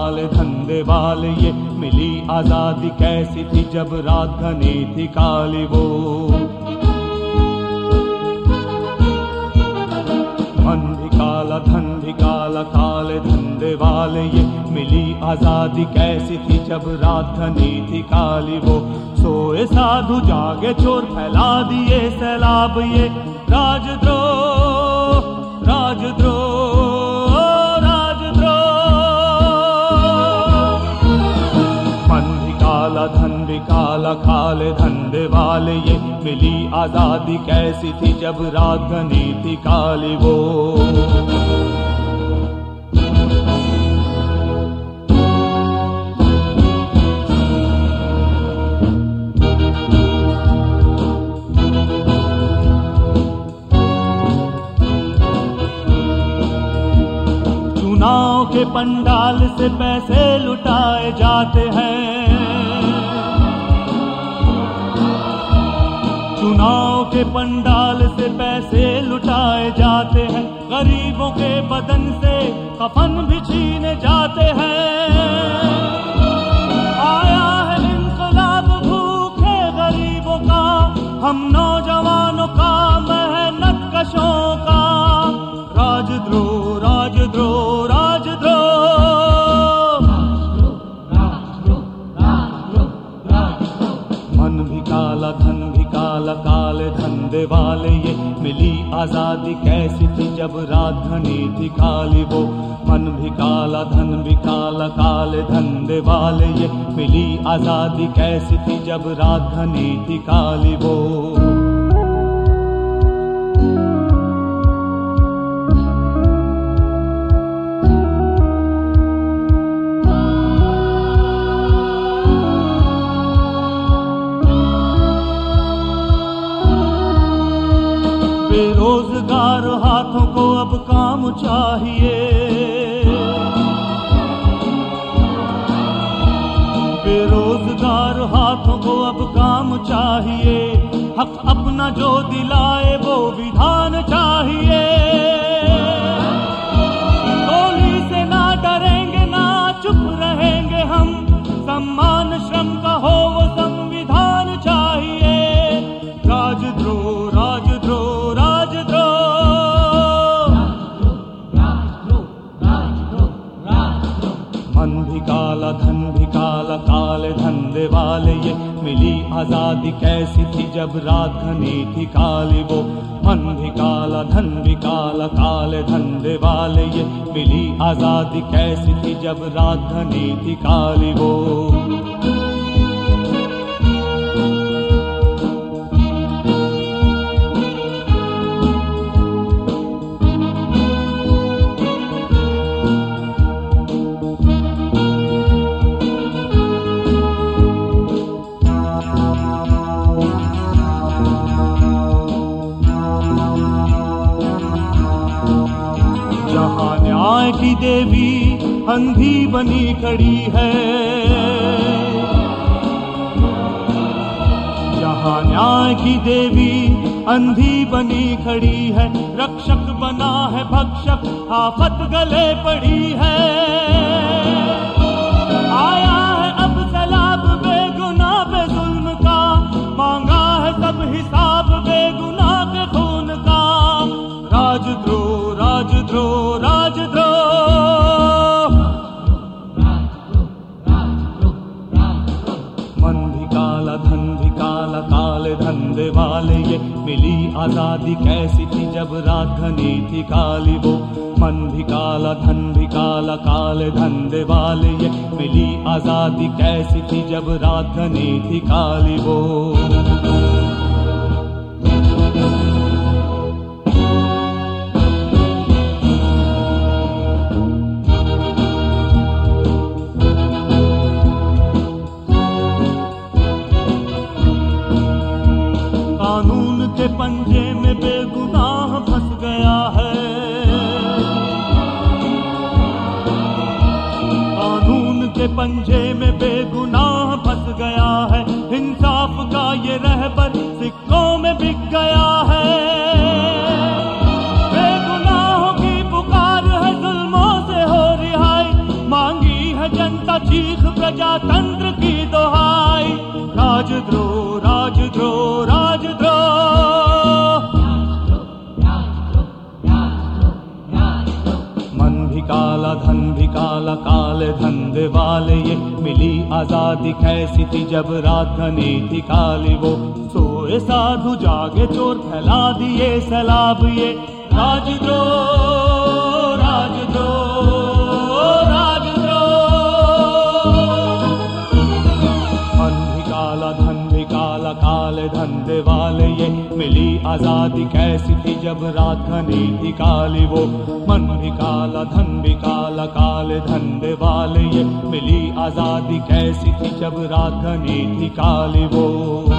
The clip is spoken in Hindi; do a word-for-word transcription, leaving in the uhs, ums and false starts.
काले धंधे वाले ये मिली आजादी कैसी थी जब रात घनी थी काली वो। मन भी काला धन भी काला काले धंधे वाले ये मिली आजादी कैसी थी जब रात घनी थी काली वो। सोए साधु जागे चोर फैला दिए सैलाब ये राजद्रोह राजद्रोह राजद्रोह। मन भी काला धन भी काला काले धंधे वाले ये मिली आजादी कैसी थी जब रात घनी थी काली वो। चुनाव के पंडाल से पैसे लुटाए जाते हैं, चुनाव के पंडाल से पैसे लुटाए जाते हैं। गरीबों के बदन से कफन भी छीने जाते हैं। आया है इंकलाब भूखे गरीबों का, हम नौजवानों का मेहनत कशों का। राजद्रोह राजद्रोह राजद्रोह। मन भी काला धन भी काला काले धंधे वाले ये मिली आजादी कैसी थी जब रात घनी थी काली वो। मन भी काला धन भी काला काले धंधे वाले ये मिली आजादी कैसी थी जब रात घनी थी काली वो। बेरोजगार हाथों को अब काम चाहिए, बेरोजगार हाथों को अब काम चाहिए। हक अपना जो दिलाए वो विधान चाहिए। गोली से ना डरेंगे ना चुप रहेंगे हम, सम्मान श्रम का हो वो संविधान चाहिए। राजद्रोह राजद्रोह काला धन भी काला काले धंधे वाले ये मिली आजादी कैसी थी जब रात घनी थी काली वो। मन भी काला धन भी काला काले धंधे वाले ये मिली आजादी कैसी थी जब रात घनी थी काली वो। जहाँ न्याय की देवी अंधी बनी खड़ी है, जहाँ न्याय की देवी अंधी बनी खड़ी है। रक्षक बना है भक्षक आफत गले पड़ी है। आया है अब सैलाब बेगुनाह पे जुल्म का, मांगा है सब हिसाब बेगुनाह के खून का। राजद्रोह राजद्रोह राजद्रोह। मन भी काला धन भी काला काले धंधे वाले ये मिली आजादी कैसी थी जब रात घनी थी काली वो। मन भी काला धन भी काला काले धंधे वाले ये मिली आजादी कैसी थी जब रात घनी थी काली वो। कानून के पंजे में बेगुनाह फंस गया है, कानून के पंजे में बेगुनाह फंस गया है। इंसाफ का ये रहबर सिक्कों में बिक गया है। बेगुनाहों की पुकार है, जुल्मों से हो रिहाई मांगी है। प्रजातंत्र की दोहाई। राजद्रोह राजद्रोह राजद्रोह, मन भी काला धन भी काला, काले धंधे वाले ये। मिली आजादी कैसी थी जब रात घनी थी काली वो। सोए साधु जागे चोर फैला दिए सैलाब ये। राजद्रोह राजद्रोह राजद्रोह, मन भी काला धन भी काला, काले धंधे वाले ये। मिली आजादी कैसी थी जब रात घनी थी काली वो। मन भी काला धन भी काला, काले धंधे वाले ये। मिली आजादी कैसी थी जब रात घनी थी काली वो।